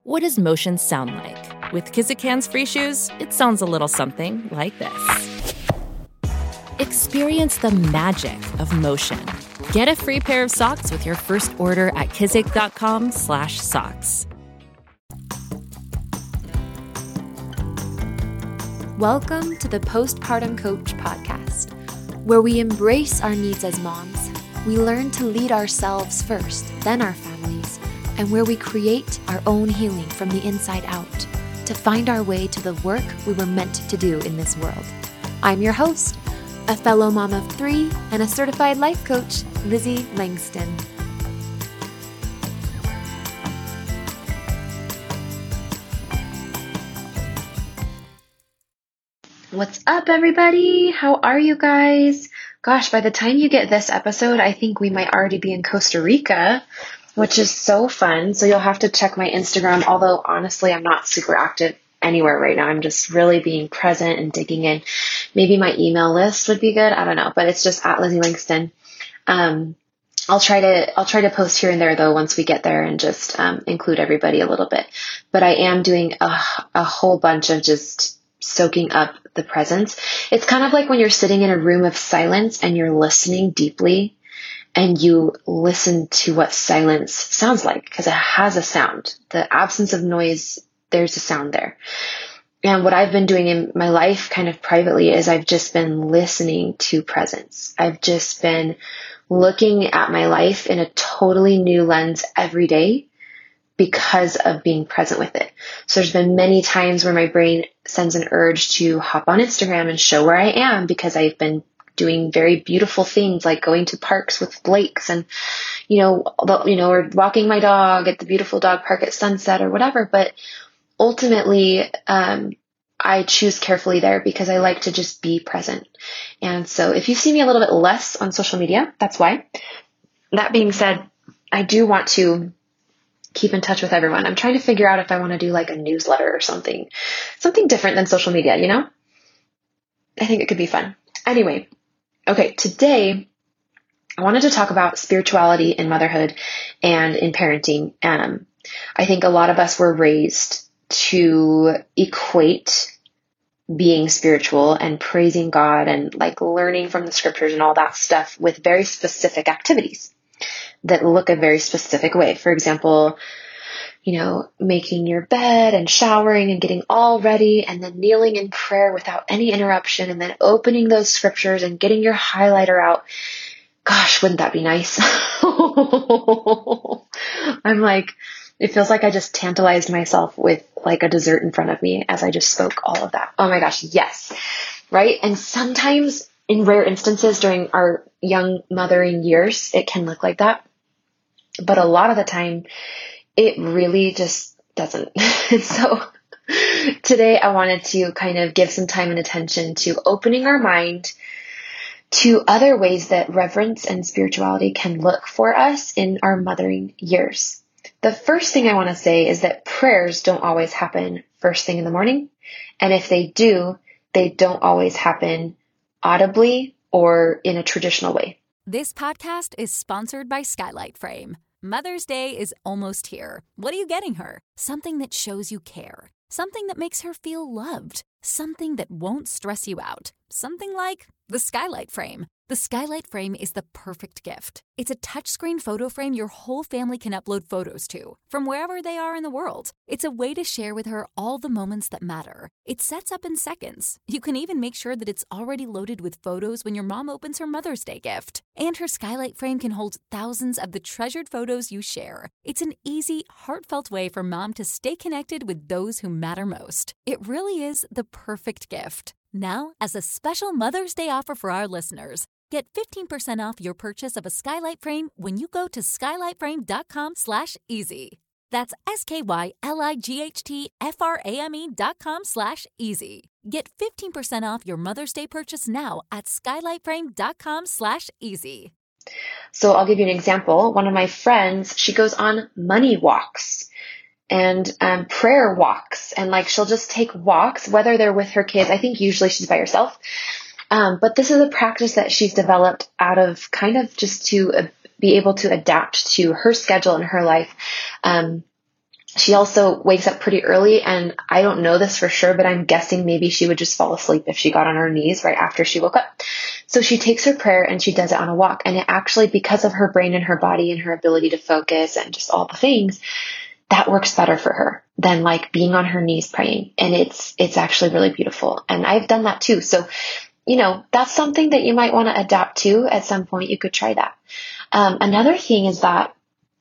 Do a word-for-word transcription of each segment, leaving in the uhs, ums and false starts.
What does motion sound like? With Kizik Hands Free Shoes, it sounds a little something like this. Experience the magic of motion. Get a free pair of socks with your first order at kizik.com slash socks. Welcome to the Postpartum Coach podcast, where we embrace our needs as moms, we learn to lead ourselves first, then our families, and where we create our own healing from the inside out to find our way to the work we were meant to do in this world. I'm your host, a fellow mom of three and a certified life coach, Lizzie Langston. What's up, everybody? How are you guys? Gosh, by the time you get this episode, I think we might already be in Costa Rica, which is so fun. So you'll have to check my Instagram, although honestly, I'm not super active anywhere right now. I'm just really being present and digging in. Maybe my email list would be good. I don't know, but it's just at Lizzie Langston. Um, I'll try to, I'll try to post here and there though, once we get there and just, um, include everybody a little bit. But I am doing a, a whole bunch of just soaking up the presence. It's kind of like when you're sitting in a room of silence and you're listening deeply and you listen to what silence sounds like, because it has a sound. The absence of noise, there's a sound there. And what I've been doing in my life kind of privately is I've just been listening to presence. I've just been looking at my life in a totally new lens every day because of being present with it. So there's been many times where my brain sends an urge to hop on Instagram and show where I am because I've been doing very beautiful things like going to parks with lakes and, you know, you know, or walking my dog at the beautiful dog park at sunset or whatever. But ultimately, um, I choose carefully there because I like to just be present. And so if you see me a little bit less on social media, that's why. That being said, I do want to keep in touch with everyone. I'm trying to figure out if I want to do like a newsletter or something, something different than social media, you know? I think it could be fun. Anyway, okay, today I wanted to talk about spirituality in motherhood and in parenting. Um, I think a lot of us were raised to equate being spiritual and praising God and like learning from the scriptures and all that stuff with very specific activities that look a very specific way. For example, you know, making your bed and showering and getting all ready and then kneeling in prayer without any interruption and then opening those scriptures and getting your highlighter out. Gosh, wouldn't that be nice? I'm like, it feels like I just tantalized myself with like a dessert in front of me as I just spoke all of that. Oh my gosh, yes. Right? And sometimes in rare instances during our young mothering years, it can look like that. But a lot of the time, it really just doesn't. And so today I wanted to kind of give some time and attention to opening our mind to other ways that reverence and spirituality can look for us in our mothering years. The first thing I want to say is that prayers don't always happen first thing in the morning. And if they do, they don't always happen audibly or in a traditional way. This podcast is sponsored by Skylight Frame. Mother's Day is almost here. What are you getting her? Something that shows you care. Something that makes her feel loved. Something that won't stress you out. Something like the Skylight Frame. The Skylight Frame is the perfect gift. It's a touchscreen photo frame your whole family can upload photos to, from wherever they are in the world. It's a way to share with her all the moments that matter. It sets up in seconds. You can even make sure that it's already loaded with photos when your mom opens her Mother's Day gift. And her Skylight Frame can hold thousands of the treasured photos you share. It's an easy, heartfelt way for mom to stay connected with those who matter most. It really is the perfect gift. Now, as a special Mother's Day offer for our listeners, get fifteen percent off your purchase of a Skylight Frame when you go to skylightframe.com slash easy. That's S-K-Y-L-I-G-H-T-F-R-A-M-E dot com slash easy. Get fifteen percent off your Mother's Day purchase now at skylightframe.com slash easy. So I'll give you an example. One of my friends, she goes on money walks and um, prayer walks. And like she'll just take walks, whether they're with her kids. I think usually she's by herself. Um, but this is a practice that she's developed out of kind of just to uh, be able to adapt to her schedule and her life. Um, She also wakes up pretty early, and I don't know this for sure, but I'm guessing maybe she would just fall asleep if she got on her knees right after she woke up. So she takes her prayer and she does it on a walk. And it actually, because of her brain and her body and her ability to focus and just all the things, that works better for her than like being on her knees praying. And it's, it's actually really beautiful. And I've done that too. So, you know, that's something that you might want to adapt to at some point. You could try that. Um, another thing is that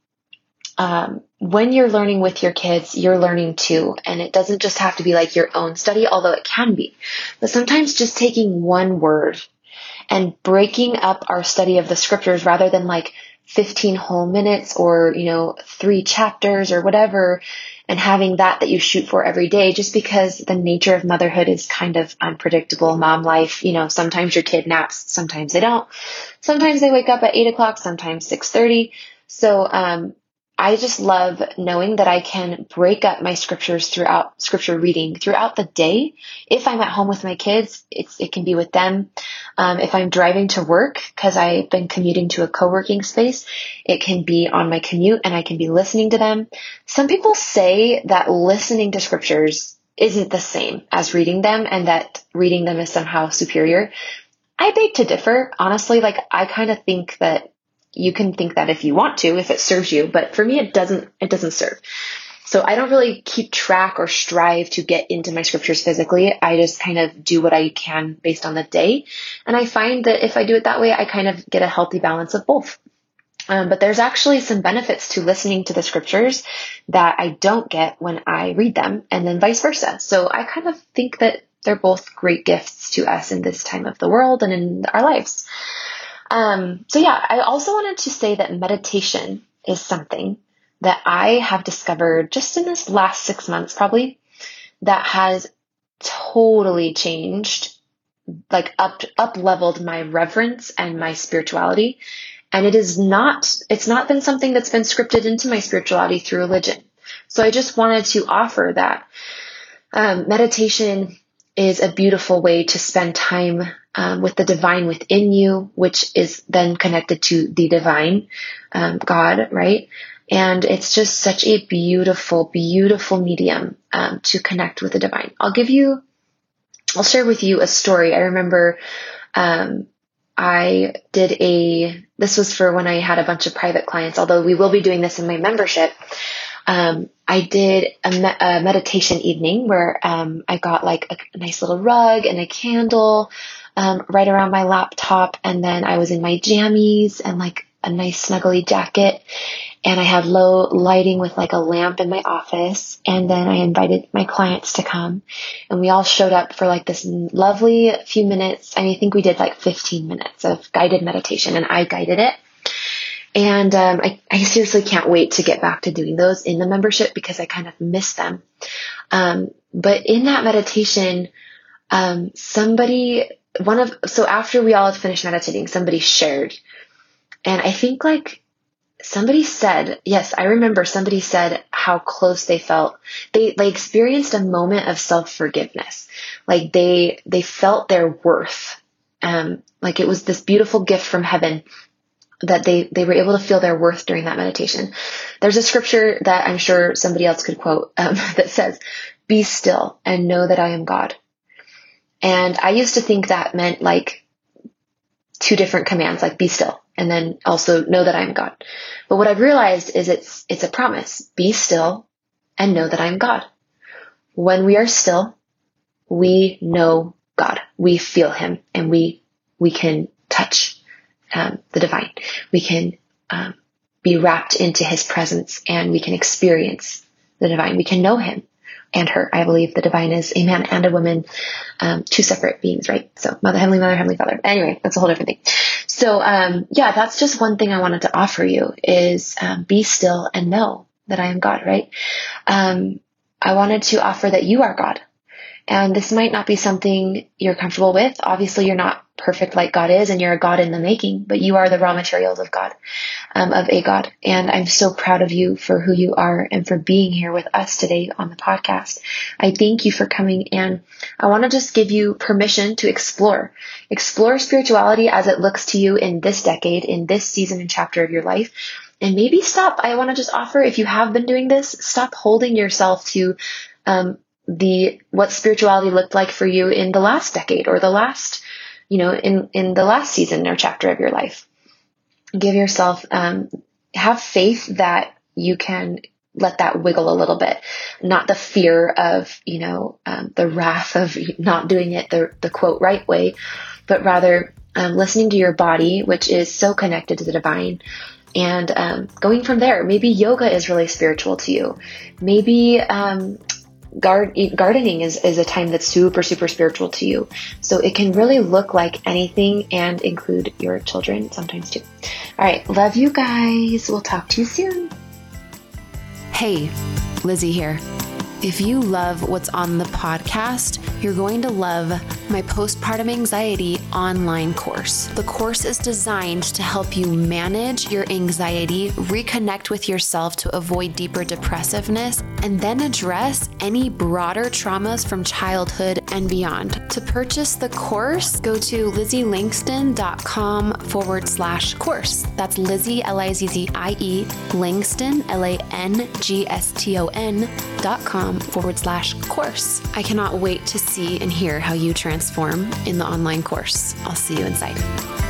Um, when you're learning with your kids, you're learning too. And it doesn't just have to be like your own study, although it can be. But sometimes just taking one word and breaking up our study of the scriptures rather than like fifteen whole minutes or, you know, three chapters or whatever, and having that that you shoot for every day, just because the nature of motherhood is kind of unpredictable. Mom life, you know, sometimes your kid naps, sometimes they don't. Sometimes they wake up at eight o'clock, sometimes six thirty. So, um, I just love knowing that I can break up my scriptures throughout scripture reading throughout the day. If I'm at home with my kids, it's, it can be with them. Um, if I'm driving to work, cause I've been commuting to a co-working space, it can be on my commute and I can be listening to them. Some people say that listening to scriptures isn't the same as reading them and that reading them is somehow superior. I beg to differ. Honestly, like I kind of think that you can think that if you want to, if it serves you, but for me, it doesn't, it doesn't serve. So I don't really keep track or strive to get into my scriptures physically. I just kind of do what I can based on the day. And I find that if I do it that way, I kind of get a healthy balance of both. Um, but there's actually some benefits to listening to the scriptures that I don't get when I read them, and then vice versa. So I kind of think that they're both great gifts to us in this time of the world and in our lives. Um, so yeah, I also wanted to say that meditation is something that I have discovered just in this last six months, probably, that has totally changed, like up, up leveled my reverence and my spirituality. And it is not, it's not been something that's been scripted into my spirituality through religion. So I just wanted to offer that, um, meditation is a beautiful way to spend time um, with the divine within you, which is then connected to the divine, um, God, right? And it's just such a beautiful, beautiful medium um, to connect with the divine. I'll give you, I'll share with you a story. I remember um, I did a, this was for when I had a bunch of private clients, although we will be doing this in my membership. Um, I did a, me- a meditation evening where um, I got like a, a nice little rug and a candle um, right around my laptop. And then I was in my jammies and like a nice snuggly jacket. And I had low lighting with like a lamp in my office. And then I invited my clients to come. And we all showed up for like this lovely few minutes. And I think we did like fifteen minutes of guided meditation, and I guided it. And um, I, I seriously can't wait to get back to doing those in the membership because I kind of miss them. Um, but in that meditation, um, somebody, one of, so after we all had finished meditating, somebody shared. And I think like somebody said, yes, I remember somebody said how close they felt. They, they experienced a moment of self-forgiveness. Like they, they felt their worth. Um, like it was this beautiful gift from heaven that they, they were able to feel their worth during that meditation. There's a scripture that I'm sure somebody else could quote um, that says, "Be still and know that I am God." And I used to think that meant like two different commands, like be still and then also know that I am God. But what I've realized is it's, it's a promise. Be still and know that I am God. When we are still, we know God. We feel him and we, we can touch Um, the divine. We can um, be wrapped into his presence and we can experience the divine. We can know him and her. I believe the divine is a man and a woman, um, two separate beings, right? So mother, heavenly mother, heavenly father. Anyway, that's a whole different thing. So um, yeah, that's just one thing I wanted to offer you is um, be still and know that I am God, right? Um, I wanted to offer that you are God. And this might not be something you're comfortable with. Obviously, you're not perfect like God is, and you're a God in the making, but you are the raw materials of God, um, of a God. And I'm so proud of you for who you are and for being here with us today on the podcast. I thank you for coming, and I want to just give you permission to explore. Explore spirituality as it looks to you in this decade, in this season and chapter of your life. And maybe stop. I want to just offer, if you have been doing this, stop holding yourself to um, the what spirituality looked like for you in the last decade or the last, you know, in, in the last season or chapter of your life. Give yourself, um, have faith that you can let that wiggle a little bit, not the fear of, you know, um, the wrath of not doing it the, the quote right way, but rather um, listening to your body, which is so connected to the divine. And um, going from there. Maybe yoga is really spiritual to you. Maybe um, guard, gardening is, is a time that's super, super spiritual to you. So it can really look like anything and include your children sometimes too. All right. Love you guys. We'll talk to you soon. Hey, Lizzie here. If you love what's on the podcast, you're going to love my postpartum anxiety online course. The course is designed to help you manage your anxiety, reconnect with yourself to avoid deeper depressiveness, and then address any broader traumas from childhood and beyond. To purchase the course, go to lizzieLangston.com forward slash course. That's Lizzie, L I Z Z I E, Langston, L A N G S T O N dot com forward slash course. I cannot wait to see and hear how you transform in the online course. I'll see you inside.